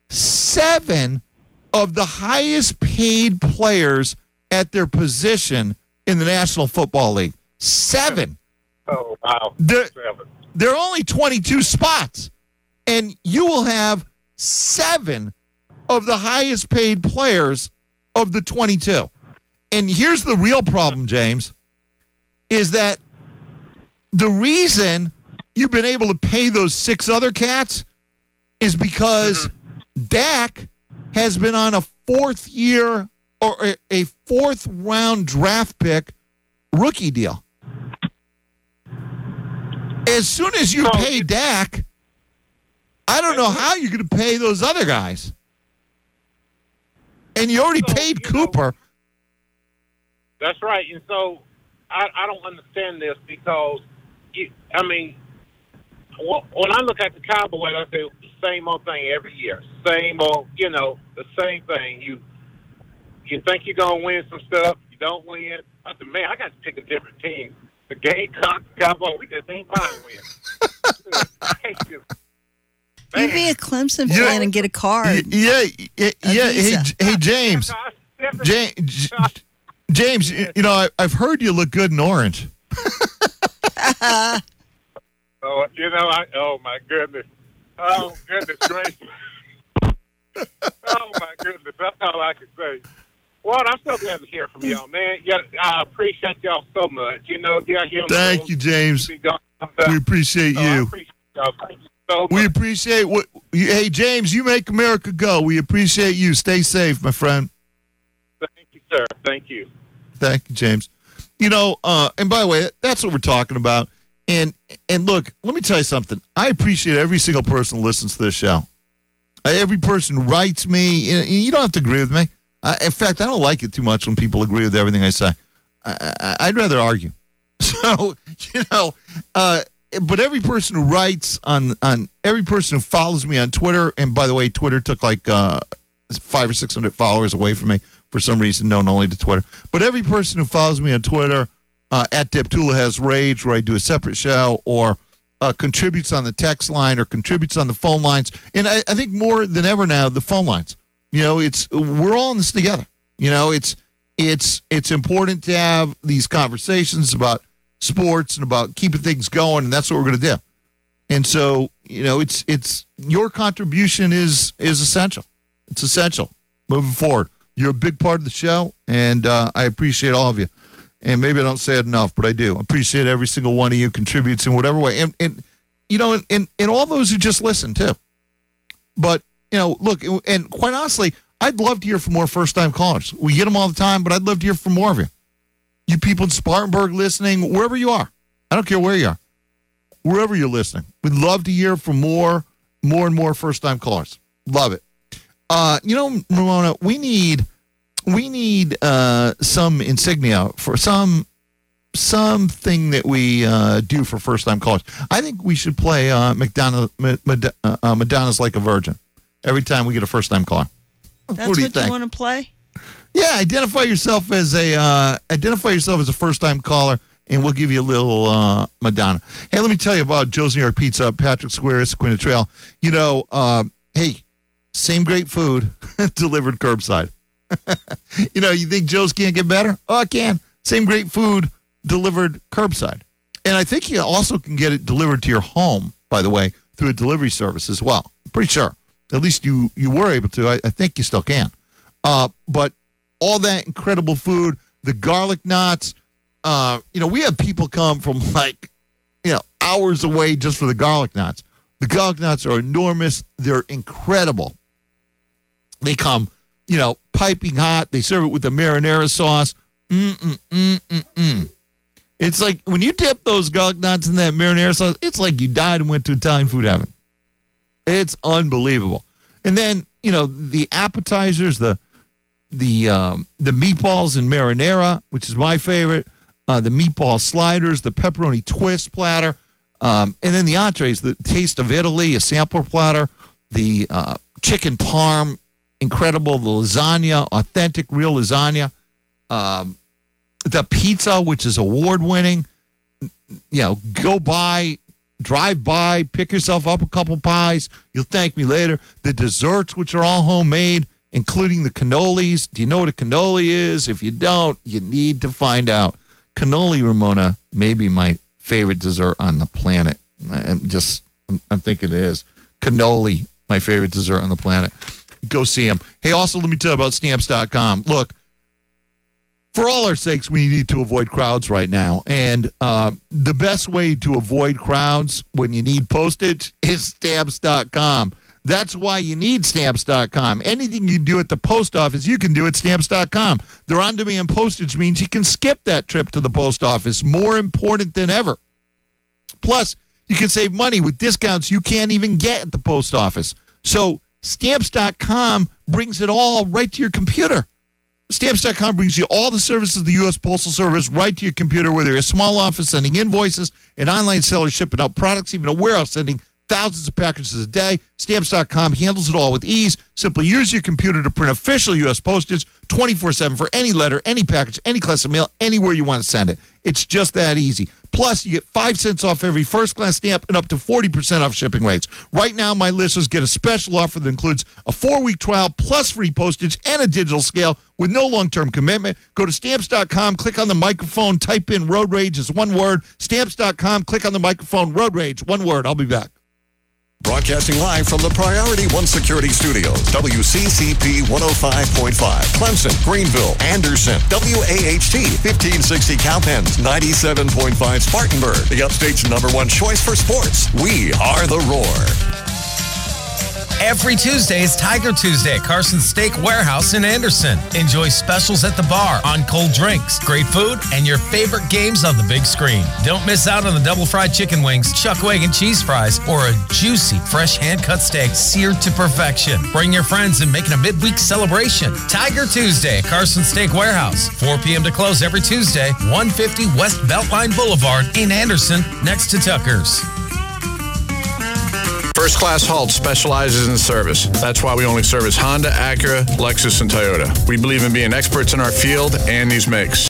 of the highest paid players at their position in the National Football League. 7. Oh, wow. There are only 22 spots, and you will have 7 of the highest paid players of the 22. And here's the real problem, James, is that the reason you've been able to pay those 6 other cats is because Dak has been on a 4th year or a 4th round draft pick rookie deal. As soon as you pay Dak, I don't know how you're going to pay those other guys. And you already paid Cooper. That's right. And so I don't understand this because, when I look at the Cowboys, I say the same old thing every year. Same old, the same thing. You think you're going to win some stuff, you don't win. I said, man, I got to pick a different team. The Gamecocks, Cowboys, we just ain't buying win. You be a Clemson fan and get a card. Yeah. Hey, James. James, I've heard you look good in orange. Oh, oh my goodness. Oh, goodness gracious. Oh, my goodness. That's all I can say. Well, I'm so glad to hear from y'all, man. Yeah, I appreciate y'all so much. Thank you, James. We appreciate you. I appreciate y'all. Thank you so much. We appreciate what. Hey, James, you make America go. We appreciate you. Stay safe, my friend. Thank you, sir. Thank you. Thank you, James. And by the way, that's what we're talking about. And look, let me tell you something. I appreciate every single person who listens to this show. Every person who writes me. You don't have to agree with me. In fact, I don't like it too much when people agree with everything I say. I'd rather argue. So, but every person who writes on every person who follows me on Twitter, and by the way, Twitter took like 500 or 600 followers away from me for some reason, known only to Twitter. But every person who follows me on Twitter, at Deptula Has Rage, where I do a separate show, or contributes on the text line or contributes on the phone lines, and I think more than ever now, the phone lines. We're all in this together. It's important to have these conversations about sports and about keeping things going, and that's what we're going to do. And so, it's your contribution is essential. It's essential moving forward. You're a big part of the show, and I appreciate all of you. And maybe I don't say it enough, but I do. I appreciate every single one of you contributes in whatever way, and all those who just listen too. But look, and quite honestly, I'd love to hear from more first-time callers. We get them all the time, but I'd love to hear from more of you. You people in Spartanburg listening, wherever you are. I don't care where you are. Wherever you're listening. We'd love to hear from more and more first-time callers. Love it. Ramona, we need some insignia for something that we do for first-time callers. I think we should play Madonna's Like a Virgin every time we get a first-time caller. That's what do you what think? You want to play? Yeah, identify yourself as a first-time caller, and we'll give you a little Madonna. Hey, let me tell you about Joe's New York Pizza, Patrick Square, Sequina Trail. Hey, same great food delivered curbside. You think Joe's can't get better? Oh, it can. Same great food delivered curbside. And I think you also can get it delivered to your home, by the way, through a delivery service as well. I'm pretty sure. At least you were able to. I think you still can. But all that incredible food, the garlic knots, we have people come from hours away just for the garlic knots. The garlic knots are enormous. They're incredible. They come, piping hot. They serve it with the marinara sauce. It's like when you dip those garlic knots in that marinara sauce, it's like you died and went to Italian food heaven. It's unbelievable. And then, the appetizers, the meatballs and marinara, which is my favorite, the meatball sliders, the pepperoni twist platter, and then the entrees, the Taste of Italy, a sampler platter, the chicken parm, incredible, the lasagna, authentic, real lasagna, the pizza, which is award-winning. Go by, drive by, pick yourself up a couple pies. You'll thank me later. The desserts, which are all homemade, including the cannolis. Do you know what a cannoli is? If you don't, you need to find out. Cannoli, Ramona, may be my favorite dessert on the planet. I'm thinking it is. Cannoli, my favorite dessert on the planet. Go see them. Hey, also, let me tell you about Stamps.com. Look, for all our sakes, we need to avoid crowds right now. And the best way to avoid crowds when you need postage is Stamps.com. That's why you need Stamps.com. Anything you do at the post office, you can do at Stamps.com. Their on-demand postage means you can skip that trip to the post office. More important than ever. Plus, you can save money with discounts you can't even get at the post office. So Stamps.com brings it all right to your computer. Stamps.com brings you all the services of the U.S. Postal Service right to your computer, whether you're a small office sending invoices, an online seller shipping out products, even a warehouse sending thousands of packages a day. Stamps.com handles it all with ease. Simply use your computer to print official U.S. postage 24/7 for any letter, any package, any class of mail, anywhere you want to send it. It's just that easy. Plus, you get 5 cents off every first-class stamp and up to 40% off shipping rates. Right now, my listeners get a special offer that includes a 4-week trial plus free postage and a digital scale with no long-term commitment. Go to Stamps.com, click on the microphone, type in Road Rage as one word. Stamps.com, click on the microphone, Road Rage, one word. I'll be back. Broadcasting live from the Priority One Security Studios, WCCP 105.5, Clemson, Greenville, Anderson, WAHT 1560 Cowpens, 97.5 Spartanburg, the Upstate's #1 choice for sports. We are the Roar. Every Tuesday is Tiger Tuesday at Carson's Steak Warehouse in Anderson. Enjoy specials at the bar on cold drinks, great food, and your favorite games on the big screen. Don't miss out on the double fried chicken wings, chuck wagon cheese fries, or a juicy fresh hand-cut steak seared to perfection. Bring your friends and make it a midweek celebration. Tiger Tuesday at Carson's Steak Warehouse, 4 p.m. to close every Tuesday, 150 West Beltline Boulevard in Anderson, next to Tucker's. First Class Halt specializes in service. That's why we only service Honda, Acura, Lexus, and Toyota. We believe in being experts in our field and these makes.